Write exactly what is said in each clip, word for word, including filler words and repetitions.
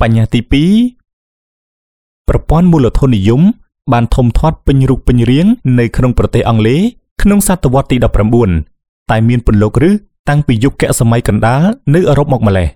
បញ្ហាទីពីរប្រព័ន្ធមូលធននិយមបានធំធាត់ពេញរូបពេញរាងនៅក្នុងប្រទេសអង់គ្លេសក្នុងសតវត្សទីដប់ប្រាំបួនតែមានពន្លកឬតាំងពីយុគសម័យកណ្ដាលនៅអឺរ៉ុបមកម្លេះ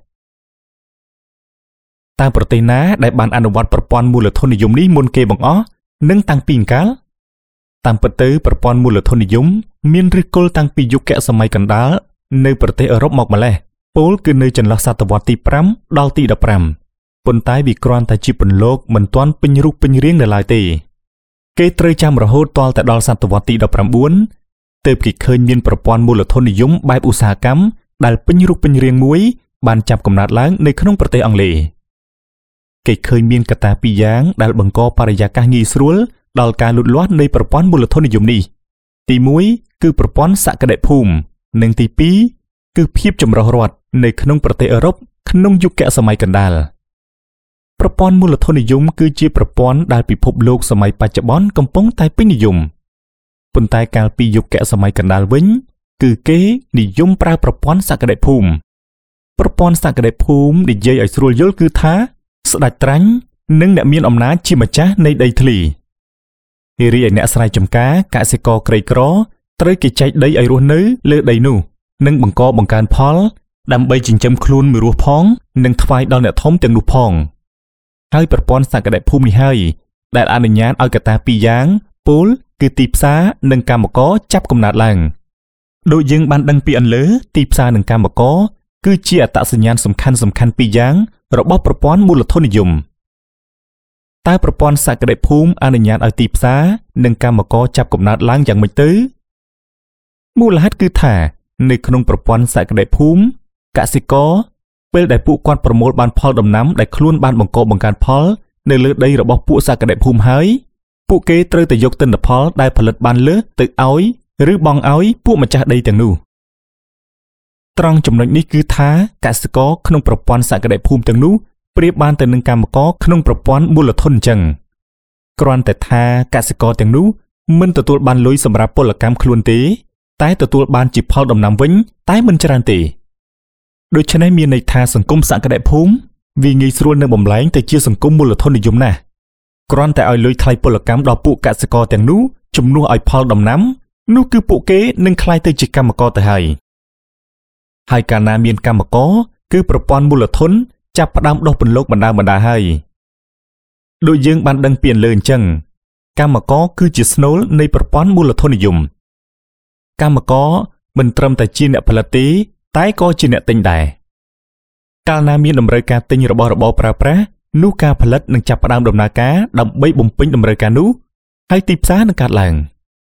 តើប្រទេសណាដែលបានអនុវត្តប្រព័ន្ធមូលធននិយមនេះមុនគេបង្អស់និងតាំងពីអង្កលតាមពិតទៅប្រព័ន្ធមូលធននិយមមានឫសគល់តាំងពីយុគសម័យកណ្ដាលនៅប្រទេសអឺរ៉ុបមកម្លេះពោលគឺនៅចន្លោះសតវត្សទីប្រាំដល់ទីដប់ប្រាំប៉ុន្តែវាគ្រាន់តែជាពន្លកមិនទាន់ពេញរូបពេញរាងនៅឡើយទេគេត្រូវចាំរហូតទាល់តែដល់សតវត្សទីដប់ប្រាំបួនទើបគេឃើញមានប្រព័ន្ធមូលធននិយមបែបឧស្សាហកម្មដែលពេញរូបពេញរាងមួយបានចាប់កំណើតឡើងនៅក្នុងប្រទេសអង់គ្លេសគេឃើញមានកត្តាពីរយ៉ាងដែលបង្កបរិយាកាសងាយស្រួលដល់ការលូតលាស់នៃប្រព័ន្ធមូលធននិយមនេះទីមួយគឺប្រព័ន្ធសក្តិភូមិនិងទីពីរគឺភាពចម្រុះរដ្ឋនៅក្នុងប្រទេសអឺរ៉ុបក្នុងយុគសម័យកណ្ដាលប្រព័ន្ធមូលធននិយមគឺជាប្រព័ន្ធដែលពិភពលោកសម័យបច្ចុប្បន្នកំពុងតែពេញនិយមប៉ុន្តែកាលពីយុគសម័យកណ្ដាលវិញគឺគេនិយមប្រើប្រព័ន្ធសក្តិភូមិប្រព័ន្ធសក្តិភូមិនិយាយឲ្យស្រួលយល់គឺថាស្ដេចត្រាញ់និងអ្នកមានអំណាចជាម្ចាស់នៃដីធ្លីរីឯអ្នកស្រែចម្ការកសិករក្រីក្រត្រូវគេចែកដីឲ្យរស់នៅលើដីនោះនិងបង្កបង្កើនផលដើម្បីចិញ្ចឹមខ្លួនមួយរស់ផងនិងថ្វាយដល់អ្នកធំទាំងនោះផងហើយប្រព័ន្ធសក្តិភូមិនេះហើយដែលអនុញ្ញាតឲ្យកត្តាពីរយ៉ាងពោលគឺទីផ្សារនិងកម្មករចាប់កំណើតឡើងដូចយើងបានដឹងពីអន្លើទីផ្សារនិងកម្មករគឺជាអត្តសញ្ញាណសំខាន់សំខាន់ពីរយ៉ាងរបស់ប្រព័ន្ធមូលធននិយមតើប្រព័ន្ធសក្តិភូមិអនុញ្ញាតឲ្យទីផ្សារនិងកម្មករចាប់កំណើតឡើងយ៉ាងម៉េចទៅមូលហេតុគឺថានៅក្នុងប្រព័ន្ធសក្តិភូមិកសិករពេលដែលពួកគាត់ប្រមូលបានផលដំណាំដែលខ្លួនបានបង្កបង្កើនផលនៅលើដីរបស់ពួកសក្តិភូមិហើយពួកគេត្រូវតែយកទិន្នផលដែលផលិតបានលើសទៅឲ្យឬបង់ឲ្យពួកម្ចាស់ដីទាំងនោះត្រង់ចំណុចនេះគឺថាកសិករក្នុងប្រព័ន្ធសក្តិភូមិទាំងនោះប្រៀបបានទៅនឹងកម្មករក្នុងប្រព័ន្ធមូលធនអញ្ចឹងគ្រាន់តែថាកសិករទាំងនោះមិនទទួលបានលុយសម្រាប់ពលកម្មខ្លួនទេតែទទួលបានជាផលដំណាំវិញតែមិនច្រើនទេដូច្នេះមានន័យថាសង្គមសក្តិភូមិវាងាយស្រួលនឹងបំលែងទៅជាសង្គមមូលធននិយមណាស់គ្រាន់តែឲ្យលុយថ្លៃពលកម្មដល់ពួកកសិករទាំងនោះជំនួសឲ្យផលដំណាំនោះគឺពួកគេនឹងក្លាយទៅជាកម្មករទៅហើយហើយកាលណាមានកម្មករគឺប្រព័ន្ធមូលធនចាប់ផ្ដើមដុសពន្លកបណ្ដាបណ្ដាហើយដូចយើងបានដឹងពីលើអញ្ចឹងកម្មករគឺជាស្នូលនៃប្រព័ន្ធមូលធននិយមកម្មករមិនត្រឹមតែជាអ្នកផលិតទេតែក៏ជាអ្នកទិញដែរកាលណាមានតម្រូវការទិញរបស់របរប្រើប្រាស់នោះការផលិតនឹងចាប់ផ្ដើមដំណើរការដើម្បីបំពេញតម្រូវការនោះហើយទីផ្សារនឹងកើតឡើង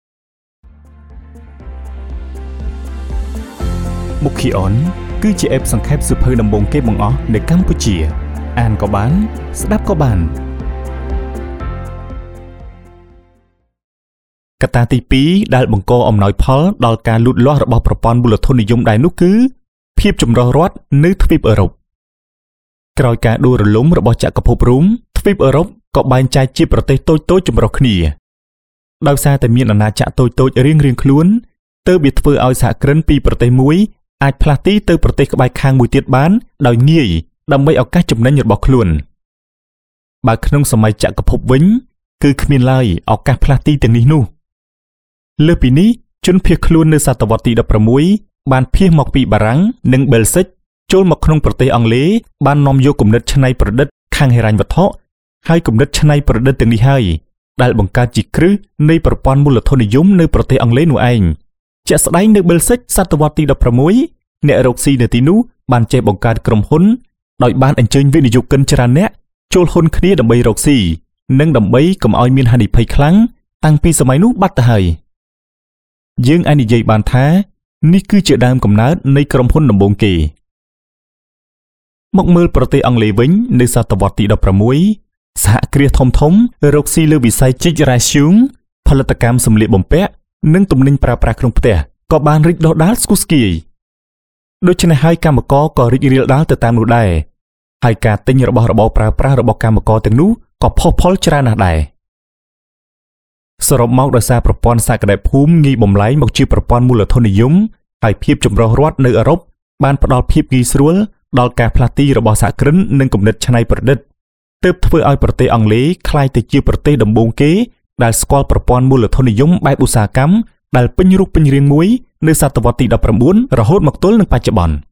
មុខ Kion គឺជាអេបសង្ខេបសៀវភៅដំបូងគេបង្អស់នៅកម្ពុជាអានក៏បានស្ដាប់ក៏បានកត្តាទីពីរដែលបង្កអំណោយផលដល់ការលូតលាស់របស់ប្រព័ន្ធមូលធននិយមដែរនោះគឺភាពចម្រុះរដ្ឋនៅទ្វីបអឺរ៉ុបក្រោយការដួលរលំរបស់ចក្រភពរ៉ូមទ្វីបអឺរ៉ុបក៏បែងចែកជាប្រទេសតូចតូចចម្រុះគ្នាដោយសារតែមានអាណាចក្រតូចតូចរៀងរៀងខ្លួនទើបវាធ្វើឲ្យសហគ្រិនពីប្រទេសមួយអាចផ្លាស់ទីទៅប្រទេសក្បែរខាងមួយទៀតបានដោយងាយដើម្បីឱកាសចំណេញរបស់ខ្លួនបើក្នុងសម័យចក្រភពវិញគឺគ្មានឡើយឱកាសផ្លាស់ទីទាំងនេះនោះលើសពីនេះជនភៀសខ្លួននៅសតវត្សទីដប់ប្រាំមួយបានភៀសមកពីបារាំងនិងបែលហ្សិកចូលមកក្នុងប្រទេសអង់គ្លេសបាននាំយកគំនិតច្នៃប្រឌិតខាងហិរញ្ញវត្ថុហើយគំនិតច្នៃប្រឌិតទាំងនេះហើយដែលបង្កើតជាគ្រឹះនៃប្រព័ន្ធមូលធននិយមនៅប្រទេសអង់គ្លេសនោះឯងជាក់ស្ដែងនៅបែលហ្សិកសតវត្សទីដប់ប្រាំមួយអ្នករកស៊ីនៅទីនោះបានចេះបង្កើតក្រុមហ៊ុនដោយបានអញ្ជើញវិនិយោគិនច្រើនអ្នកចូលហ៊ុនគ្នាដើម្បីរកស៊ីនិងដើម្បីកុំឲ្យមានហានិភ័យខ្លាំងតាំងពីសម័យនោះបាត់ទៅហើយយើងអាចនិយាយបានថានេះគឺជាដើមកំណើតនៃក្រុមហ៊ុនដំបូងគេមកមើលប្រទេសអង់គ្លេសវិញនៅសតវត្សទីដប់ប្រាំមួយសហគ្រាសធំធំរកស៊ីលើវិស័យជីករ៉ាស្យូងផលិតកម្មសម្លៀកបំពាក់និងទំនិញប្រើប្រាស់ក្នុងផ្ទះក៏បានរីកដុះដាលស្គុះស្គាយដូច្នេះហើយកម្មករក៏រីករាលដាលទៅតាមនោះដែរហើយការទិញរបស់របរប្រើប្រាស់របស់កម្មករទាំងនោះក៏ផុសផុលច្រើនណាស់ដែរសរុបមកដោយសារប្រព័ន្ធសក្តិភូមិងាយបំលែងមកជាប្រព័ន្ធមូលធននិយមហើយភាពចម្រុះរដ្ឋនៅអឺរ៉ុបបានផ្ដល់ភាពងាយស្រួលដល់ការផ្លាស់ទីរបស់សហគ្រិននិងគំនិតច្នៃប្រឌិតទើបធ្វើឲ្យប្រទេសអង់គ្លេសក្លាយទៅជាប្រទេសដំបូងគេដែលស្គាល់ប្រព័ន្ធមូលធននិយមបែបឧស្សាហកម្មដែលពេញរូបពេញរាងមួយនៅសតវត្សទីដប់ប្រាំបួនរហូតមកទល់នឹងបច្ចុប្បន្ន។